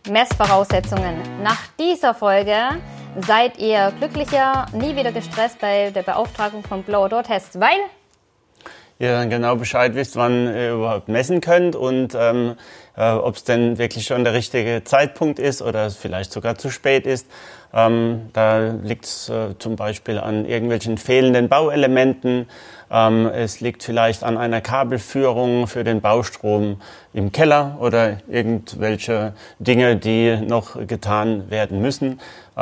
Messvoraussetzungen. Nach dieser Folge seid ihr glücklicher, nie wieder gestresst bei der Beauftragung von Blow-Door-Tests, weil ihr dann genau Bescheid wisst, wann ihr überhaupt messen könnt und ob es denn wirklich schon der richtige Zeitpunkt ist oder es vielleicht sogar zu spät ist. Da liegt es zum Beispiel an irgendwelchen fehlenden Bauelementen. Es liegt vielleicht an einer Kabelführung für den Baustrom im Keller oder irgendwelche Dinge, die noch getan werden müssen.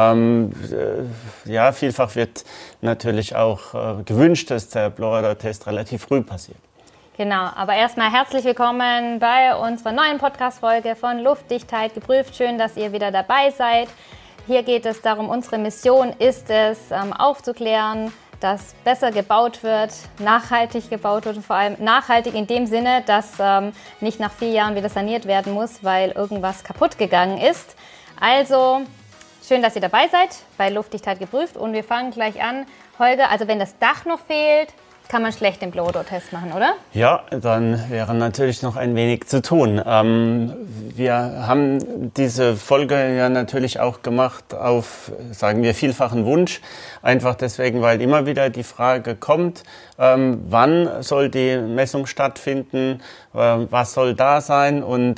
Ja, vielfach wird natürlich auch gewünscht, dass der Blow-Door-Test relativ früh passiert. Genau, aber erstmal herzlich willkommen bei unserer neuen Podcast-Folge von Luftdichtheit geprüft. Schön, dass ihr wieder dabei seid. Hier geht es darum, unsere Mission ist es, aufzuklären, dass besser gebaut wird, nachhaltig gebaut wird und vor allem nachhaltig in dem Sinne, dass nicht nach 4 Jahren wieder saniert werden muss, weil irgendwas kaputt gegangen ist. Also schön, dass ihr dabei seid bei Luftdichtheit geprüft und wir fangen gleich an. Holger, also wenn das Dach noch fehlt, kann man schlecht den Blow-Door-Test machen, oder? Ja, dann wäre natürlich noch ein wenig zu tun. Wir haben diese Folge ja natürlich auch gemacht auf, sagen wir, vielfachen Wunsch. Einfach deswegen, weil immer wieder die Frage kommt, wann soll die Messung stattfinden, was soll da sein und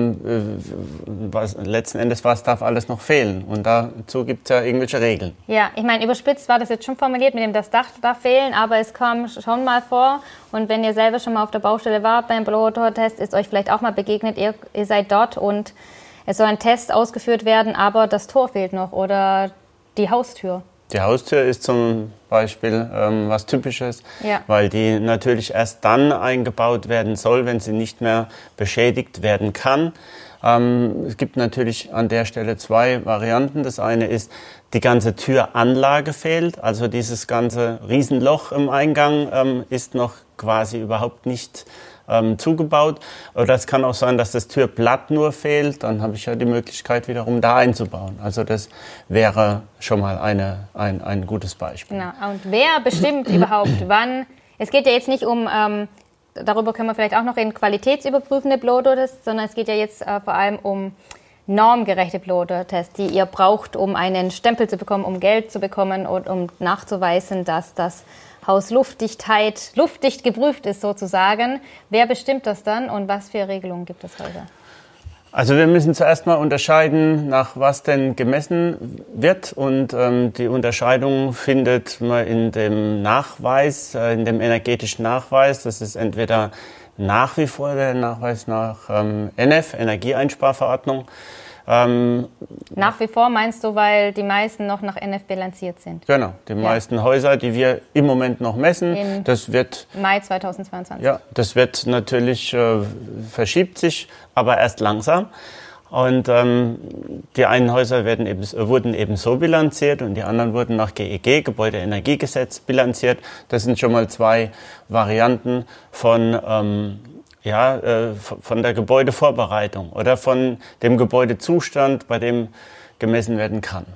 letzten Endes, was darf alles noch fehlen. Und dazu gibt es ja irgendwelche Regeln. Ja, ich meine, überspitzt war das jetzt schon formuliert, mit dem das Dach darf fehlen, aber es kam schon mal vor. Und wenn ihr selber schon mal auf der Baustelle wart beim Blow-Door-Test, ist euch vielleicht auch mal begegnet, ihr seid dort und es soll ein Test ausgeführt werden, aber das Tor fehlt noch oder die Haustür. Die Haustür ist zum Beispiel was Typisches, ja, weil die natürlich erst dann eingebaut werden soll, wenn sie nicht mehr beschädigt werden kann. Es gibt natürlich an der Stelle 2 Varianten. Das eine ist, die ganze Türanlage fehlt, also dieses ganze Riesenloch im Eingang ist noch quasi überhaupt nicht zugebaut. Oder es kann auch sein, dass das Türblatt nur fehlt. Dann habe ich ja die Möglichkeit, wiederum da einzubauen. Also das wäre schon mal ein gutes Beispiel. Genau. Und wer bestimmt überhaupt wann? Es geht ja jetzt nicht um, darüber können wir vielleicht auch noch reden, qualitätsüberprüfende Blow-Door-Tests, sondern es geht ja jetzt vor allem um normgerechte Blow-Door-Tests, die ihr braucht, um einen Stempel zu bekommen, um Geld zu bekommen und um nachzuweisen, dass das Haus luftdicht geprüft ist sozusagen. Wer bestimmt das dann und was für Regelungen gibt es heute? Also wir müssen zuerst mal unterscheiden, nach was denn gemessen wird und die Unterscheidung findet man in dem Nachweis, in dem energetischen Nachweis. Das ist entweder nach wie vor der Nachweis nach NF, Energieeinsparverordnung. Nach wie vor meinst du, weil die meisten noch nach NF bilanziert sind? Genau, die meisten Häuser, die wir im Moment noch messen, das wird Mai 2022. Ja, das wird natürlich, verschiebt sich, aber erst langsam. Und die einen Häuser wurden eben so bilanziert und die anderen wurden nach GEG, Gebäudeenergiegesetz, bilanziert. Das sind schon mal 2 Varianten von von der Gebäudevorbereitung oder von dem Gebäudezustand, bei dem gemessen werden kann.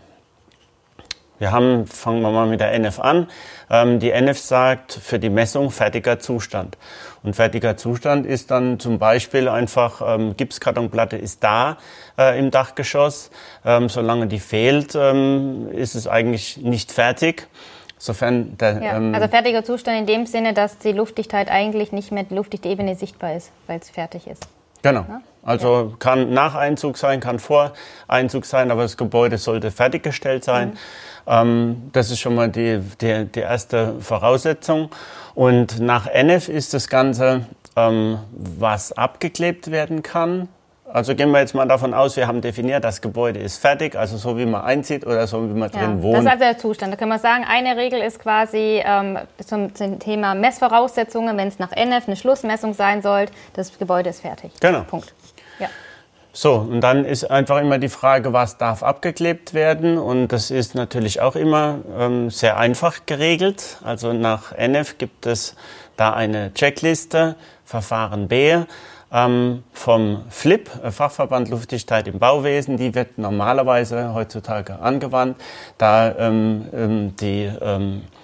Fangen wir mal mit der NF an. Die NF sagt für die Messung fertiger Zustand. Und fertiger Zustand ist dann zum Beispiel einfach, Gipskartonplatte ist da im Dachgeschoss. Solange die fehlt, ist es eigentlich nicht fertig. Sofern also fertiger Zustand in dem Sinne, dass die Luftdichtheit eigentlich nicht mehr die luftdichte Ebene sichtbar ist, weil es fertig ist. Genau. Also kann nach Einzug sein, kann vor Einzug sein, aber das Gebäude sollte fertiggestellt sein. Das ist schon mal die erste Voraussetzung. Und nach NF ist das Ganze, was abgeklebt werden kann. Also gehen wir jetzt mal davon aus, wir haben definiert, das Gebäude ist fertig, also so wie man einzieht oder so wie man drin wohnt. Das ist also der Zustand. Da können wir sagen, eine Regel ist quasi zum Thema Messvoraussetzungen, wenn es nach NF eine Schlussmessung sein soll, das Gebäude ist fertig. Genau. Punkt. Ja. So, und dann ist einfach immer die Frage, was darf abgeklebt werden? Und das ist natürlich auch immer sehr einfach geregelt. Also nach NF gibt es da eine Checkliste, Verfahren B, vom FLIP, Fachverband Luftdichtheit im Bauwesen. Die wird normalerweise heutzutage angewandt, da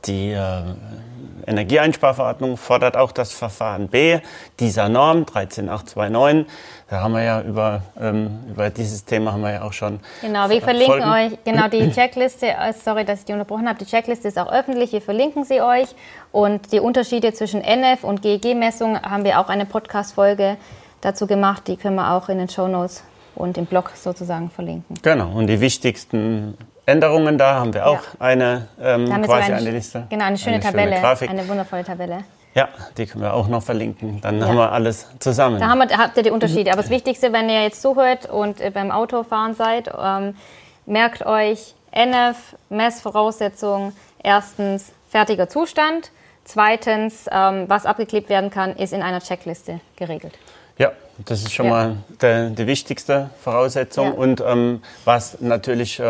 die Energieeinsparverordnung fordert auch das Verfahren B dieser Norm 13829. Da haben wir ja über dieses Thema haben wir ja auch schon. Genau, wir verlinken euch die Checkliste. Sorry, dass ich die unterbrochen habe. Die Checkliste ist auch öffentlich. Wir verlinken sie euch. Und die Unterschiede zwischen NF und GEG-Messung haben wir auch eine Podcast-Folge dazu gemacht. Die können wir auch in den Shownotes und im Blog sozusagen verlinken. Genau. Und die wichtigsten Änderungen da haben wir auch eine Liste. Genau, eine schöne Tabelle, eine wundervolle Tabelle. Ja, die können wir auch noch verlinken. Dann haben wir alles zusammen. Da habt ihr die Unterschiede. Aber das Wichtigste, wenn ihr jetzt zuhört und beim Autofahren seid, merkt euch NF, Messvoraussetzung, erstens fertiger Zustand, zweitens, was abgeklebt werden kann, ist in einer Checkliste geregelt. Ja, das ist schon mal die wichtigste Voraussetzung. Ja. Und was natürlich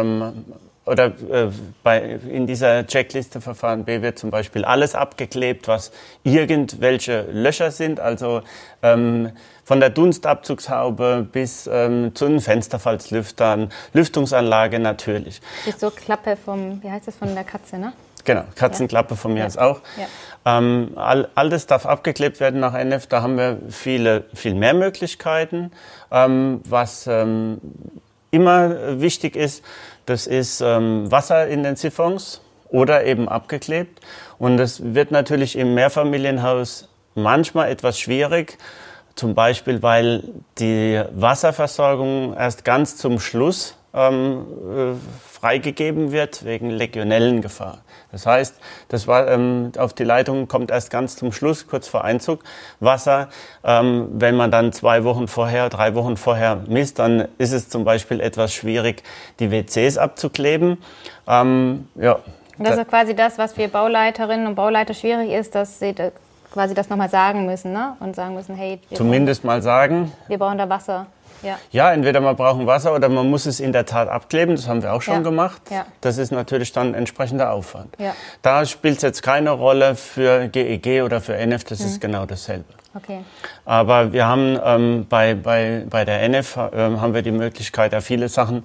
in dieser Checkliste Verfahren B wird zum Beispiel alles abgeklebt, was irgendwelche Löcher sind, also von der Dunstabzugshaube bis zu den Fensterfalzlüftern, Lüftungsanlage natürlich. Das ist so Klappe von der Katze, ne? Genau, Katzenklappe von mir aus auch. Ja. All das darf abgeklebt werden nach NF. Da haben wir viel mehr Möglichkeiten. Was immer wichtig ist, das ist Wasser in den Siphons oder eben abgeklebt. Und das wird natürlich im Mehrfamilienhaus manchmal etwas schwierig. Zum Beispiel, weil die Wasserversorgung erst ganz zum Schluss freigegeben wird wegen Legionellengefahr. Das heißt, auf die Leitung kommt erst ganz zum Schluss, kurz vor Einzug, Wasser. Wenn man dann 3 Wochen vorher misst, dann ist es zum Beispiel etwas schwierig, die WCs abzukleben. Das ist quasi das, was für Bauleiterinnen und Bauleiter schwierig ist, dass sie quasi das nochmal sagen müssen, ne? Und sagen müssen, hey, wir brauchen da Wasser. Ja, entweder man braucht Wasser oder man muss es in der Tat abkleben. Das haben wir auch schon gemacht. Ja. Das ist natürlich dann entsprechender Aufwand. Ja. Da spielt es jetzt keine Rolle für GEG oder für NF, das ist genau dasselbe. Okay. Aber wir haben bei der NF haben wir die Möglichkeit, ja viele Sachen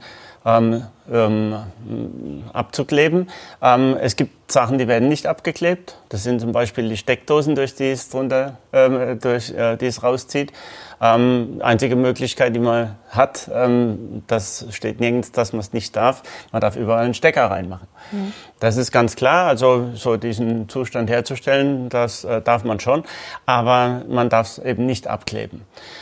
abzukleben. Es gibt Sachen, die werden nicht abgeklebt. Das sind zum Beispiel die Steckdosen, durch die es rauszieht. Einzige Möglichkeit, die man hat, das steht nirgends, dass man es nicht darf. Man darf überall einen Stecker reinmachen. Mhm. Das ist ganz klar. Also so diesen Zustand herzustellen, das darf man schon. Aber man darf es eben nicht abkleben.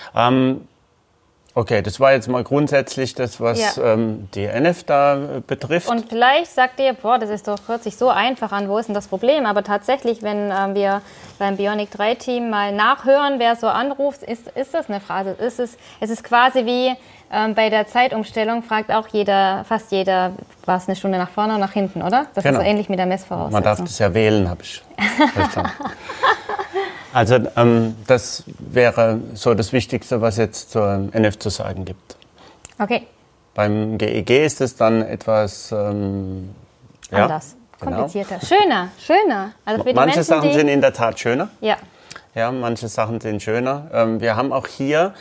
Okay, das war jetzt mal grundsätzlich das, was die NF da betrifft. Und vielleicht sagt ihr, hört sich so einfach an, wo ist denn das Problem? Aber tatsächlich, wenn wir beim Bionic 3 Team mal nachhören, wer so anruft, ist das eine Frage. Es ist quasi wie bei der Zeitumstellung, fragt auch fast jeder, war es eine Stunde nach vorne oder nach hinten, oder? Das ist so ähnlich mit der Messvoraussetzung. Man darf das ja wählen, habe ich verstanden. Also das wäre so das Wichtigste, was jetzt zur NF zu sagen gibt. Okay. Beim GEG ist es dann etwas anders, komplizierter, schöner. Also für die manche Sachen sind in der Tat schöner. Ja. Ja, manche Sachen sind schöner. Wir haben auch hier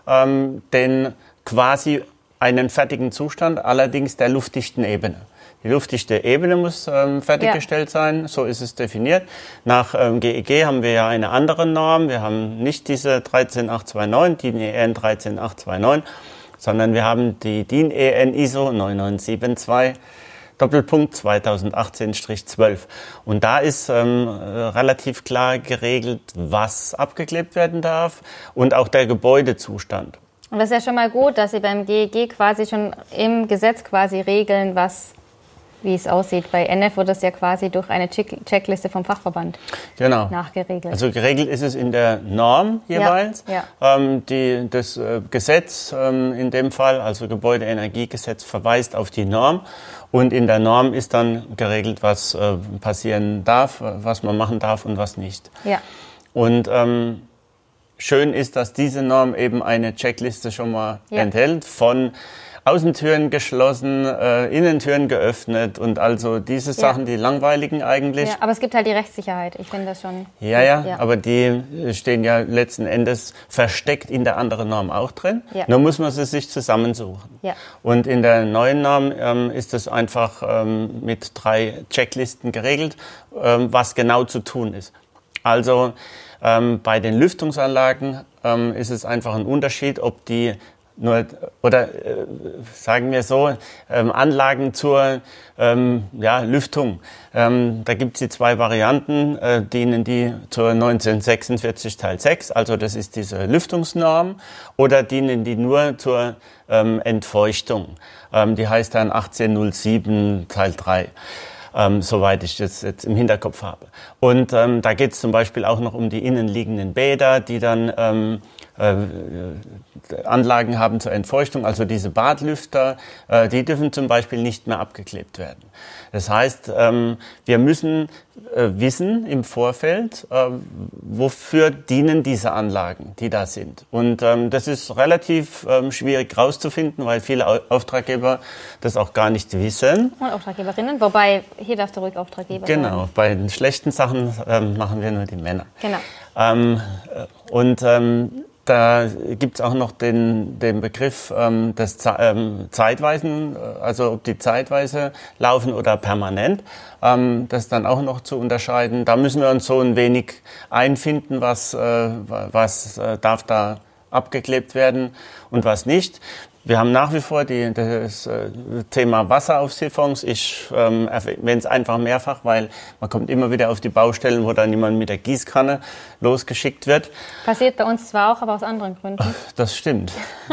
quasi einen fertigen Zustand, allerdings der luftdichten Ebene. Die luftdichte Ebene muss fertiggestellt sein, so ist es definiert. Nach GEG haben wir ja eine andere Norm. Wir haben nicht diese 13829, DIN EN 13829, sondern wir haben die DIN EN ISO 9972 Doppelpunkt 2018-12. Und da ist relativ klar geregelt, was abgeklebt werden darf und auch der Gebäudezustand. Und das ist ja schon mal gut, dass Sie beim GEG quasi schon im Gesetz quasi regeln, wie es aussieht. Bei NF wird das ja quasi durch eine Checkliste vom Fachverband nachgeregelt. Also geregelt ist es in der Norm jeweils. Das Gesetz in dem Fall, also Gebäudeenergiegesetz, verweist auf die Norm. Und in der Norm ist dann geregelt, was passieren darf, was man machen darf und was nicht. Ja. Und schön ist, dass diese Norm eben eine Checkliste schon mal enthält von Außentüren geschlossen, Innentüren geöffnet und also diese Sachen, die langweiligen eigentlich. Ja, aber es gibt halt die Rechtssicherheit. Ich finde das schon. Ja, aber die stehen ja letzten Endes versteckt in der anderen Norm auch drin. Ja. Nur muss man sie sich zusammensuchen. Ja. Und in der neuen Norm ist es einfach mit 3 Checklisten geregelt, was genau zu tun ist. Also bei den Lüftungsanlagen ist es einfach ein Unterschied, ob die nur, oder sagen wir so, Anlagen zur Lüftung. Da gibt es die 2 Varianten, dienen die zur 1946 Teil 6, also das ist diese Lüftungsnorm, oder dienen die nur zur Entfeuchtung. Die heißt dann 1807 Teil 3. Soweit ich das jetzt im Hinterkopf habe. Und da geht es zum Beispiel auch noch um die innenliegenden Bäder, die dann Anlagen haben zur Entfeuchtung, also diese Badlüfter, die dürfen zum Beispiel nicht mehr abgeklebt werden. Das heißt, wir müssen wissen im Vorfeld, wofür dienen diese Anlagen, die da sind. Und das ist relativ schwierig rauszufinden, weil viele Auftraggeber das auch gar nicht wissen. Und Auftraggeberinnen, wobei hier darfst du ruhig Auftraggeber sein. Genau, bei den schlechten Sachen machen wir nur die Männer. Genau. Da gibt's auch noch den Begriff des Zeitweisen, also ob die zeitweise laufen oder permanent. Das ist dann auch noch zu unterscheiden. Da müssen wir uns so ein wenig einfinden, was darf da abgeklebt werden und was nicht. Wir haben nach wie vor das Thema Wasser auf Siphons. Ich erwähne es einfach mehrfach, weil man kommt immer wieder auf die Baustellen, wo dann jemand mit der Gießkanne losgeschickt wird. Passiert bei uns zwar auch, aber aus anderen Gründen. Das stimmt.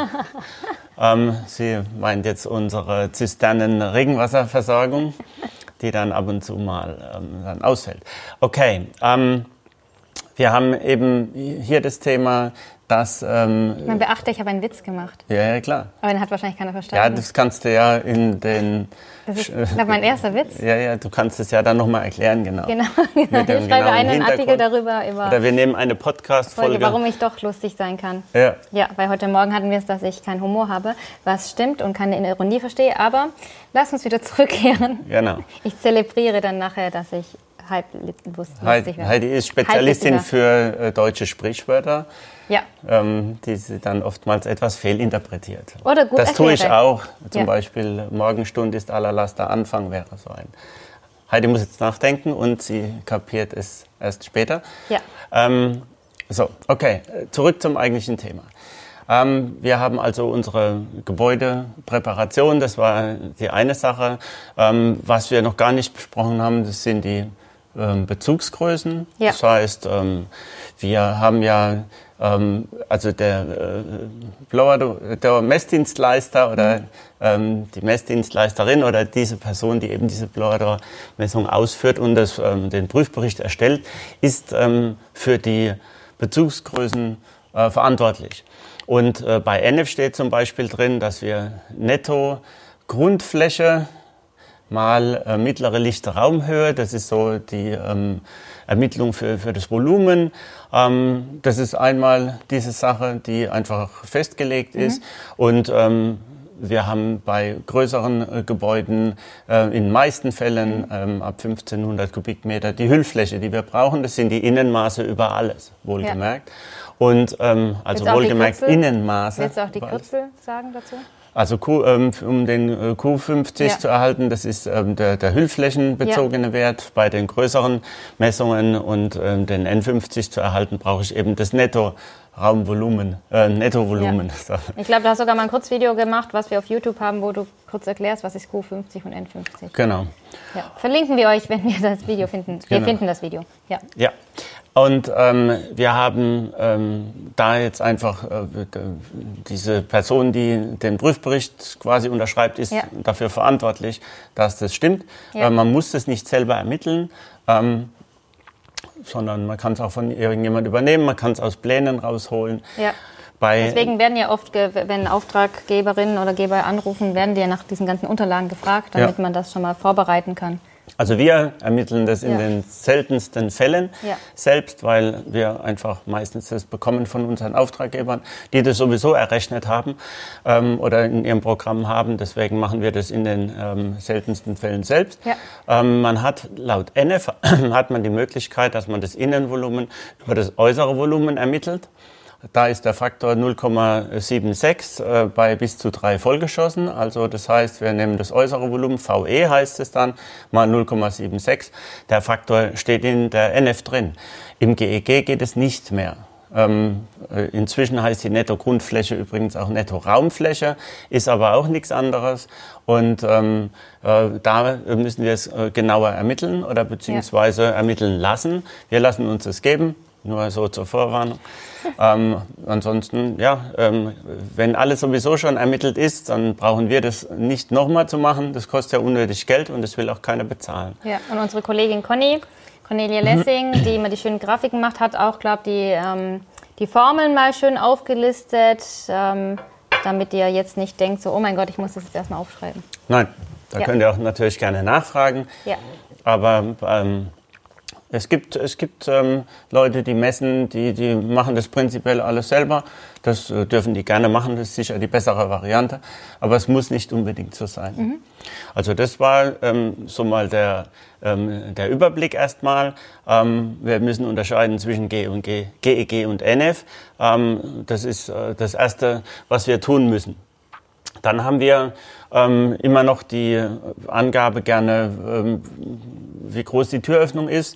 Sie meint jetzt unsere Zisternen-Regenwasserversorgung, die dann ab und zu mal dann ausfällt. Okay, wir haben eben hier das Thema, dass... Man beachte, ich habe einen Witz gemacht. Ja, klar. Aber den hat wahrscheinlich keiner verstanden. Ja, das kannst du ja in den... Das ist mein erster Witz. Ja, du kannst es ja dann nochmal erklären, genau. Genau. Ich schreibe einen Artikel darüber. Oder wir nehmen eine Podcast-Folge. Warum ich doch lustig sein kann. Ja. Ja, weil heute Morgen hatten wir es, dass ich keinen Humor habe, was stimmt und keine Ironie verstehe. Aber lass uns wieder zurückkehren. Genau. Ich zelebriere dann nachher, dass ich lustig werde. Heidi ist Spezialistin für deutsche Sprichwörter. Ja. Die sie dann oftmals etwas fehlinterpretiert. Oder gut das tue ich auch. Zum Beispiel, Morgenstund ist aller Laster Anfang wäre so ein. Heidi muss jetzt nachdenken und sie kapiert es erst später. Ja. Okay, zurück zum eigentlichen Thema. Wir haben also unsere Gebäudepräparation, das war die eine Sache. Was wir noch gar nicht besprochen haben, das sind die Bezugsgrößen. Ja. Das heißt, wir haben ja also der Messdienstleister oder die Messdienstleisterin oder diese Person, die eben diese Blower-Messung ausführt und den Prüfbericht erstellt, ist für die Bezugsgrößen verantwortlich. Und bei NF steht zum Beispiel drin, dass wir netto Grundfläche mal mittlere lichte Raumhöhe, das ist so die Ermittlung für das Volumen. Das ist einmal diese Sache, die einfach festgelegt ist. Und wir haben bei größeren Gebäuden in den meisten Fällen ab 1500 Kubikmeter die Hüllfläche, die wir brauchen. Das sind die Innenmaße über alles, wohlgemerkt. Ja. Und also wohlgemerkt Innenmaße. Willst du auch die Kürzel sagen dazu? Also um den Q50 zu erhalten, das ist der hüllflächenbezogene Wert. Bei den größeren Messungen und den N50 zu erhalten, brauche ich eben das Nettoraumvolumen, Nettovolumen. Ja. Ich glaube, du hast sogar mal ein Kurzvideo gemacht, was wir auf YouTube haben, wo du kurz erklärst, was ist Q50 und N50. Genau. Ja. Verlinken wir euch, wenn wir das Video finden. Wir finden das Video. Ja. Ja. Und wir haben da jetzt einfach diese Person, die den Prüfbericht quasi unterschreibt, ist dafür verantwortlich, dass das stimmt. Ja. Man muss das nicht selber ermitteln, sondern man kann es auch von irgendjemand übernehmen, man kann es aus Plänen rausholen. Ja. Deswegen werden ja oft, wenn Auftraggeberinnen oder Geber anrufen, werden die ja nach diesen ganzen Unterlagen gefragt, damit man das schon mal vorbereiten kann. Also wir ermitteln das in den seltensten Fällen selbst, weil wir einfach meistens das bekommen von unseren Auftraggebern, die das sowieso errechnet haben oder in ihrem Programm haben. Deswegen machen wir das in den seltensten Fällen selbst. Ja. Man hat laut NF hat man die Möglichkeit, dass man das Innenvolumen über das äußere Volumen ermittelt. Da ist der Faktor 0,76 bei bis zu 3 Vollgeschossen. Also das heißt, wir nehmen das äußere Volumen, VE heißt es dann, mal 0,76. Der Faktor steht in der NF drin. Im GEG geht es nicht mehr. Inzwischen heißt die Netto-Grundfläche übrigens auch Netto-Raumfläche, ist aber auch nichts anderes. Und da müssen wir es genauer ermitteln oder beziehungsweise ermitteln lassen. Wir lassen uns das geben. Nur so zur Vorwarnung. Ansonsten, wenn alles sowieso schon ermittelt ist, dann brauchen wir das nicht nochmal zu machen. Das kostet ja unnötig Geld und das will auch keiner bezahlen. Ja, und unsere Kollegin Cornelia Lessing, die immer die schönen Grafiken macht, hat auch, glaube ich, die Formeln mal schön aufgelistet, damit ihr jetzt nicht denkt, so, oh mein Gott, ich muss das jetzt erstmal aufschreiben. Nein, da könnt ihr auch natürlich gerne nachfragen. Ja. Aber es gibt Leute, die messen, die machen das prinzipiell alles selber. Das dürfen die gerne machen, das ist sicher die bessere Variante. Aber es muss nicht unbedingt so sein. Mhm. Also das war so mal der Überblick erstmal. Wir müssen unterscheiden zwischen GEG und NF. Das ist das Erste, was wir tun müssen. Dann haben wir immer noch die Angabe gerne, wie groß die Türöffnung ist,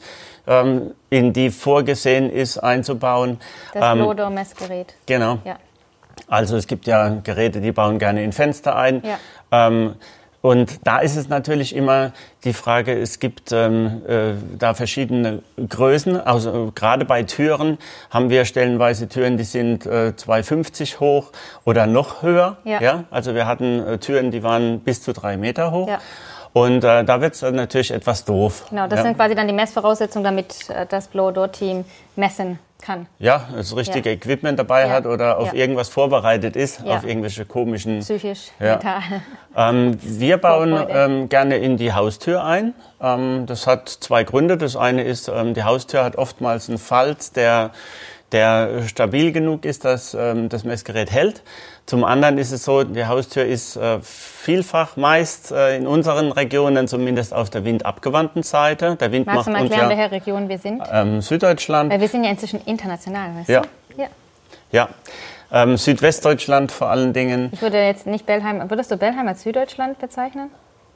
in die vorgesehen ist einzubauen. Das Blow-Door-Messgerät. Genau. Ja. Also es gibt ja Geräte, die bauen gerne in Fenster ein. Ja. Und da ist es natürlich immer die Frage, es gibt da verschiedene Größen. Also gerade bei Türen haben wir stellenweise Türen, die sind 2,50 hoch oder noch höher. Ja. Ja? Also wir hatten Türen, die waren bis zu 3 Meter hoch. Ja. Und da wird es natürlich etwas doof. Genau, das sind quasi dann die Messvoraussetzungen, damit das Blow-Door-Team messen kann. Ja, das richtige Equipment dabei hat oder auf irgendwas vorbereitet ist, auf irgendwelche komischen... Psychisch, mental. Wir bauen gerne in die Haustür ein. Das hat 2 Gründe. Das eine ist, die Haustür hat oftmals einen Falz, der stabil genug ist, dass das Messgerät hält. Zum anderen ist es so, die Haustür ist vielfach meist in unseren Regionen zumindest auf der windabgewandten Seite. Der Wind Magst du mal erklären, welche Region wir sind? Süddeutschland. Weil wir sind ja inzwischen international, weißt du? Ja. Südwestdeutschland vor allen Dingen. Ich würde jetzt nicht Bellheim, würdest du Bellheim als Süddeutschland bezeichnen?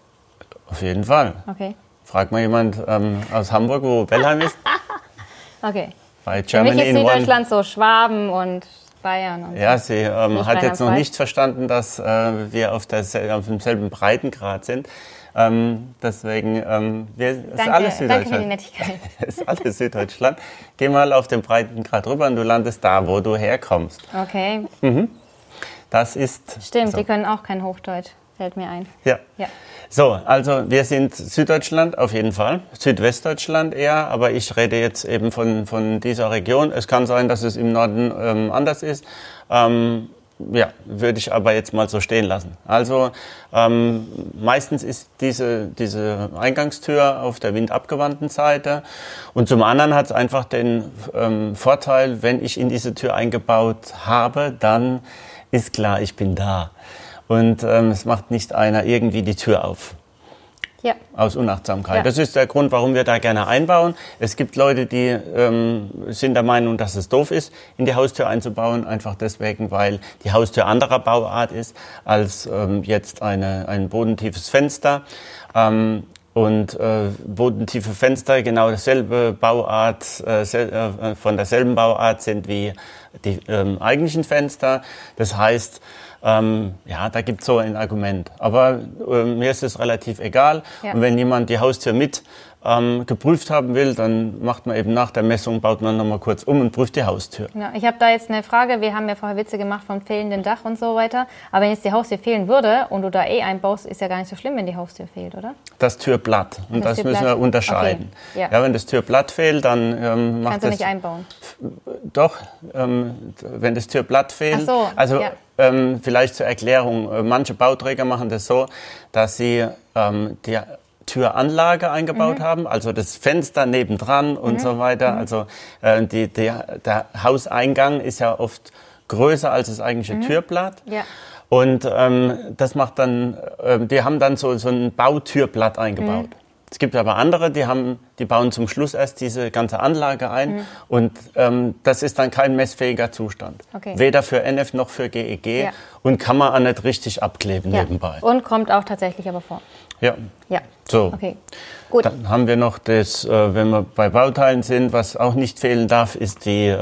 Auf jeden Fall. Okay. Frag mal jemand aus Hamburg, wo Bellheim ist. Okay. Bei Germany Für mich ist Süddeutschland so Schwaben und Bayern. Und ja, sie hat jetzt noch nicht verstanden, dass wir auf demselben Breitengrad sind. Deswegen, ist alles Süddeutschland. Danke für die Nettigkeit. Ist alles Süddeutschland. Geh mal auf den Breitengrad rüber und du landest da, wo du herkommst. Okay. Mhm. Das ist... Stimmt, so. Die können auch kein Hochdeutsch, fällt mir ein. Ja. So, also wir sind Süddeutschland auf jeden Fall, Südwestdeutschland eher, aber ich rede jetzt eben von dieser Region. Es kann sein, dass es im Norden anders ist. Würde ich aber jetzt mal so stehen lassen. Also meistens ist diese Eingangstür auf der windabgewandten Seite und zum anderen hat es einfach den Vorteil, wenn ich in diese Tür eingebaut habe, dann ist klar, ich bin da. Und es macht nicht einer irgendwie die Tür auf. Ja. Aus Unachtsamkeit. Ja. Das ist der Grund, warum wir da gerne einbauen. Es gibt Leute, die sind der Meinung, dass es doof ist, in die Haustür einzubauen. Einfach deswegen, weil die Haustür anderer Bauart ist als jetzt ein bodentiefes Fenster. Und bodentiefe Fenster genau dasselbe Bauart, von derselben Bauart sind wie die eigentlichen Fenster. Das heißt, da gibt's so ein Argument. Aber mir ist es relativ egal. Ja. Und wenn jemand die Haustür mit geprüft haben will, dann macht man eben nach der Messung, baut man nochmal kurz um und prüft die Haustür. Ja, ich habe da jetzt eine Frage. Wir haben ja vorher Witze gemacht vom fehlenden Dach und so weiter. Aber wenn jetzt die Haustür fehlen würde und du da einbaust, ist ja gar nicht so schlimm, wenn die Haustür fehlt, oder? Das Türblatt. Und das müssen wir unterscheiden. Okay. Ja, wenn das Türblatt fehlt, dann kannst du nicht einbauen. Doch, wenn das Türblatt fehlt. Ach so, vielleicht zur Erklärung. Manche Bauträger machen das so, dass sie die Türanlage eingebaut haben, also das Fenster nebendran und so weiter. Also der Hauseingang ist ja oft größer als das eigentliche Türblatt. Ja. Und das macht dann, die haben dann so ein Bautürblatt eingebaut. Es gibt aber andere, die bauen zum Schluss erst diese ganze Anlage ein und das ist dann kein messfähiger Zustand. Okay. Weder für NF noch für GEG und kann man auch nicht richtig abkleben nebenbei. Und kommt auch tatsächlich aber vor. Ja. Ja. So. Okay. Gut. Dann haben wir noch das, wenn wir bei Bauteilen sind, was auch nicht fehlen darf, ist die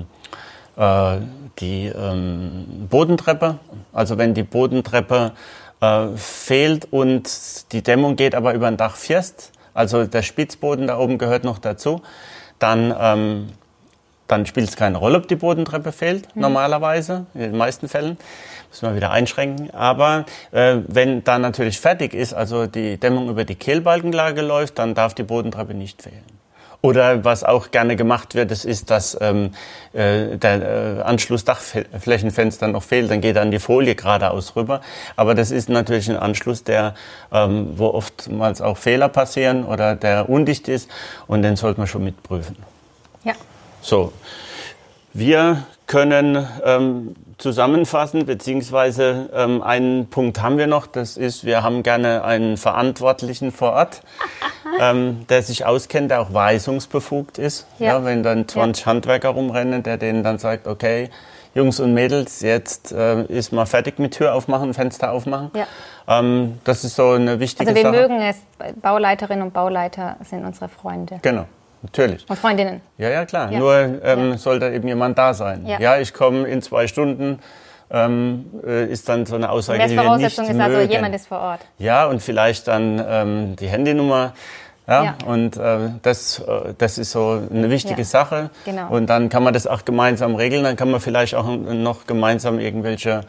Bodentreppe. Also wenn die Bodentreppe fehlt und die Dämmung geht aber über ein Dachfirst, also der Spitzboden da oben gehört noch dazu, dann spielt es keine Rolle, ob die Bodentreppe fehlt, normalerweise, in den meisten Fällen. Müssen wir wieder einschränken. Aber wenn da natürlich fertig ist, also die Dämmung über die Kehlbalkenlage läuft, dann darf die Bodentreppe nicht fehlen. Oder was auch gerne gemacht wird, das ist, dass der Anschluss Dachflächenfenster noch fehlt, dann geht dann die Folie geradeaus rüber. Aber das ist natürlich ein Anschluss, wo oftmals auch Fehler passieren oder der undicht ist und den sollte man schon mitprüfen. Ja. So, wir können zusammenfassen, beziehungsweise einen Punkt haben wir noch, das ist, wir haben gerne einen Verantwortlichen vor Ort, der sich auskennt, der auch weisungsbefugt ist. Ja, wenn dann 20 Handwerker rumrennen, der denen dann sagt, okay, Jungs und Mädels, jetzt ist mal fertig mit Tür aufmachen, Fenster aufmachen. Ja. Das ist so eine wichtige Sache. Also wir mögen es, Bauleiterinnen und Bauleiter sind unsere Freunde. Genau. Natürlich. Und Freundinnen. Ja, klar. Ja. Nur sollte eben jemand da sein. Ja, ich komme in 2 Stunden, ist dann so eine Aussage, die wir nicht Voraussetzung ist also, mögen. jemand ist vor Ort. Ja, und vielleicht dann die Handynummer. Ja. Und das ist so eine wichtige Sache. Genau. Und dann kann man das auch gemeinsam regeln. Dann kann man vielleicht auch noch gemeinsam irgendwelche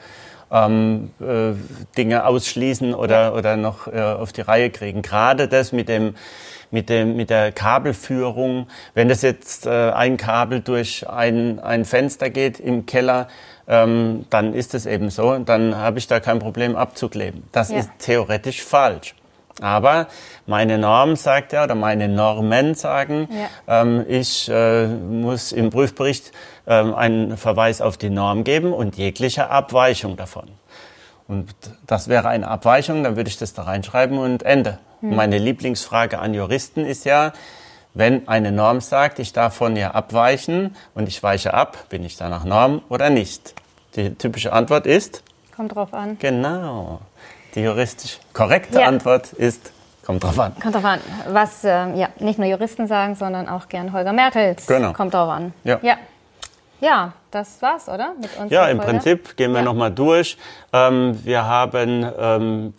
Dinge ausschließen oder noch auf die Reihe kriegen. Gerade das mit der Kabelführung, wenn das jetzt ein Kabel durch ein Fenster geht im Keller, dann ist es eben so, dann habe ich da kein Problem abzukleben. Das ist theoretisch falsch. Aber meine Norm sagt ja, oder meine Normen sagen, ich muss im Prüfbericht einen Verweis auf die Norm geben und jegliche Abweichung davon. Und das wäre eine Abweichung, dann würde ich das da reinschreiben und Ende. Meine Lieblingsfrage an Juristen ist ja, wenn eine Norm sagt, ich darf von ihr abweichen und ich weiche ab, bin ich da nach Norm oder nicht? Die typische Antwort ist? Kommt drauf an. Genau. Die juristisch korrekte Antwort ist, kommt drauf an. Kommt drauf an. Was nicht nur Juristen sagen, sondern auch gern Holger Mertels. Genau. Kommt drauf an. Ja, das war's, oder? Mit uns ja, im Prinzip gehen wir nochmal durch. Wir haben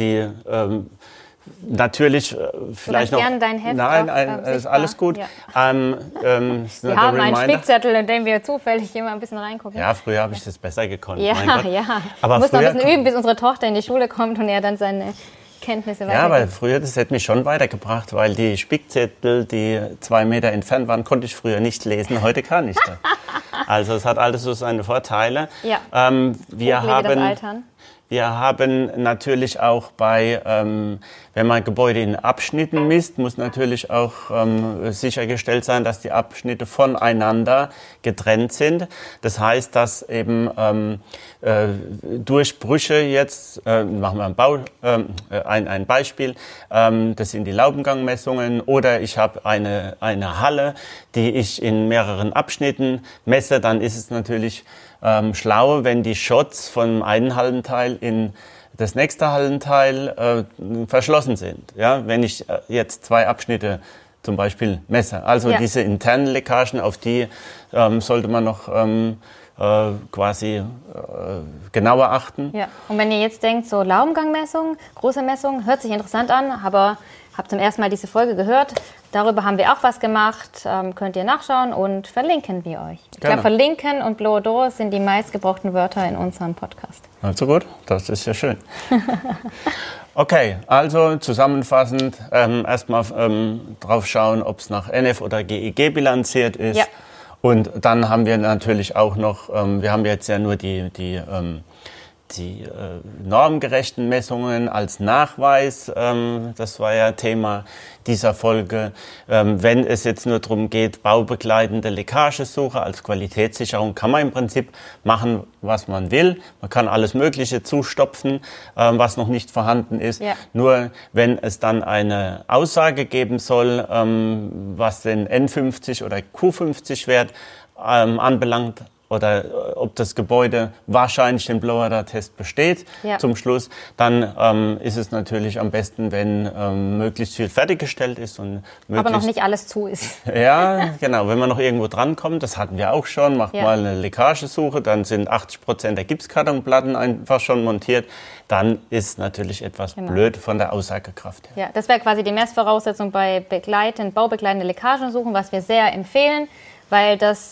natürlich vielleicht noch... gerne dein Heft. Nein, ist alles gut. Ja. Wir haben einen Spickzettel, in dem wir zufällig immer ein bisschen reingucken. Ja, früher habe ich das besser gekonnt. Ja. Aber du musst noch ein bisschen üben, bis unsere Tochter in die Schule kommt und er dann seine Kenntnisse weitergibt. Ja, aber früher, das hätte mich schon weitergebracht, weil die Spickzettel, die 2 Meter entfernt waren, konnte ich früher nicht lesen. Heute kann ich das. Also es hat alles so seine Vorteile. Ja. Wir haben natürlich auch wenn man Gebäude in Abschnitten misst, muss natürlich auch sichergestellt sein, dass die Abschnitte voneinander getrennt sind. Das heißt, dass eben Durchbrüche jetzt, machen wir ein Beispiel, das sind die Laubengangmessungen oder ich habe eine Halle, die ich in mehreren Abschnitten messe, dann ist es natürlich schlau, wenn die Shots vom einen Hallenteil in das nächste Hallenteil verschlossen sind. Ja, wenn ich jetzt 2 Abschnitte zum Beispiel messe. Also diese internen Leckagen, auf die sollte man noch quasi genauer achten. Ja. Und wenn ihr jetzt denkt, so Laubengangmessung, große Messung, hört sich interessant an, aber habt zum ersten Mal diese Folge gehört. Darüber haben wir auch was gemacht, könnt ihr nachschauen und verlinken wir euch. Ich glaube, verlinken und Bloodor sind die meistgebrauchten Wörter in unserem Podcast. Also gut, das ist ja schön. Okay, also zusammenfassend erstmal drauf schauen, ob es nach NF oder GEG bilanziert ist. Ja. Und dann haben wir natürlich auch noch, wir haben jetzt ja nur die normgerechten Messungen als Nachweis, das war ja Thema dieser Folge. Wenn es jetzt nur darum geht, baubegleitende Leckagesuche als Qualitätssicherung, kann man im Prinzip machen, was man will. Man kann alles Mögliche zustopfen, was noch nicht vorhanden ist. Ja. Nur wenn es dann eine Aussage geben soll, was den N50 oder Q50-Wert anbelangt, oder ob das Gebäude wahrscheinlich den Blower-Test besteht, zum Schluss, dann ist es natürlich am besten, wenn möglichst viel fertiggestellt ist. Und aber noch nicht alles zu ist. Ja, genau. Wenn man noch irgendwo drankommt, das hatten wir auch schon, macht mal eine Leckagesuche, dann sind 80% der Gipskartonplatten einfach schon montiert, dann ist natürlich etwas blöd von der Aussagekraft her. Ja, das wäre quasi die Messvoraussetzung bei baubegleitende Leckagensuchen, was wir sehr empfehlen, weil das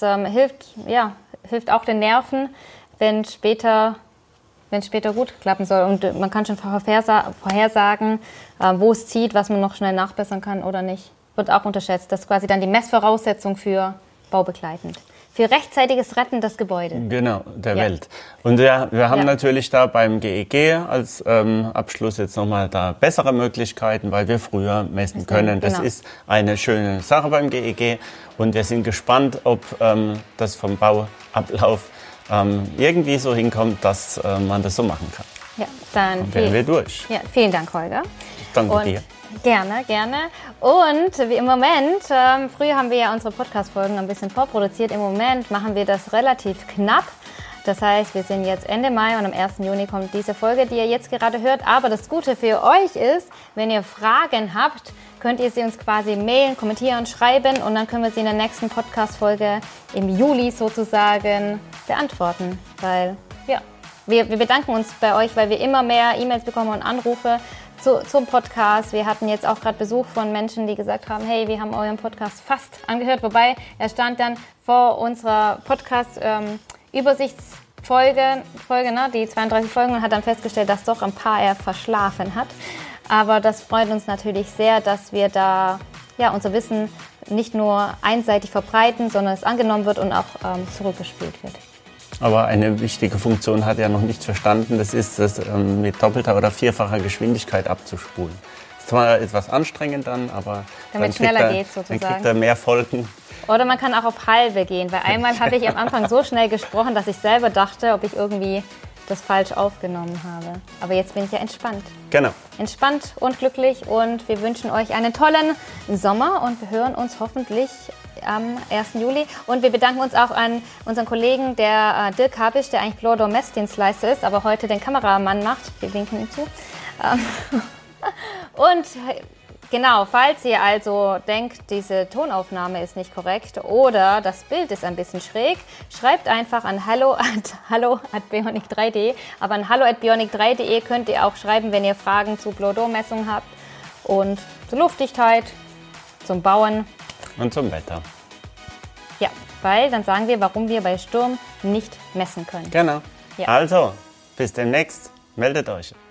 hilft auch den Nerven, wenn später gut klappen soll. Und man kann schon vorhersagen, wo es zieht, was man noch schnell nachbessern kann oder nicht. Wird auch unterschätzt. Das ist quasi dann die Messvoraussetzung für baubegleitend. Für rechtzeitiges Retten des Gebäudes. Genau, der Welt. Und wir haben natürlich da beim GEG als Abschluss jetzt nochmal da bessere Möglichkeiten, weil wir früher messen können. Das ist eine schöne Sache beim GEG. Und wir sind gespannt, ob das vom Bauablauf irgendwie so hinkommt, dass man das so machen kann. Ja, dann wären wir durch. Ja, vielen Dank, Holger. Danke dir. Gerne, gerne. Und wie im Moment, früher haben wir ja unsere Podcast-Folgen ein bisschen vorproduziert. Im Moment machen wir das relativ knapp. Das heißt, wir sind jetzt Ende Mai und am 1. Juni kommt diese Folge, die ihr jetzt gerade hört. Aber das Gute für euch ist, wenn ihr Fragen habt, könnt ihr sie uns quasi mailen, kommentieren, schreiben und dann können wir sie in der nächsten Podcast-Folge im Juli sozusagen beantworten. Weil, wir bedanken uns bei euch, weil wir immer mehr E-Mails bekommen und Anrufe zum Podcast. Wir hatten jetzt auch gerade Besuch von Menschen, die gesagt haben, hey, wir haben euren Podcast fast angehört. Wobei, er stand dann vor unserer Podcast-Übersichtsfolge, die 32 Folgen, und hat dann festgestellt, dass doch ein paar er verschlafen hat. Aber das freut uns natürlich sehr, dass wir da unser Wissen nicht nur einseitig verbreiten, sondern es angenommen wird und auch zurückgespielt wird. Aber eine wichtige Funktion hat er noch nicht verstanden, das ist, das mit doppelter oder vierfacher Geschwindigkeit abzuspulen. Das ist zwar etwas anstrengend dann, aber damit schneller geht sozusagen. Dann kriegt er mehr Folgen. Oder man kann auch auf halbe gehen, weil einmal habe ich am Anfang so schnell gesprochen, dass ich selber dachte, ob ich irgendwie das falsch aufgenommen habe. Aber jetzt bin ich ja entspannt. Genau. Entspannt und glücklich und wir wünschen euch einen tollen Sommer und wir hören uns hoffentlich am 1. Juli. Und wir bedanken uns auch an unseren Kollegen, der Dirk Habisch, der eigentlich Blower Messdienstleister ist, aber heute den Kameramann macht. Wir winken ihm zu. Und genau, falls ihr also denkt, diese Tonaufnahme ist nicht korrekt oder das Bild ist ein bisschen schräg, schreibt einfach an hallo@bionic3.de. Aber an hallo@bionic3.de könnt ihr auch schreiben, wenn ihr Fragen zu Blower-Messungen habt und zur Luftdichtheit, zum Bauen. Und zum Wetter. Ja, weil dann sagen wir, warum wir bei Sturm nicht messen können. Genau. Ja. Also, bis demnächst. Meldet euch.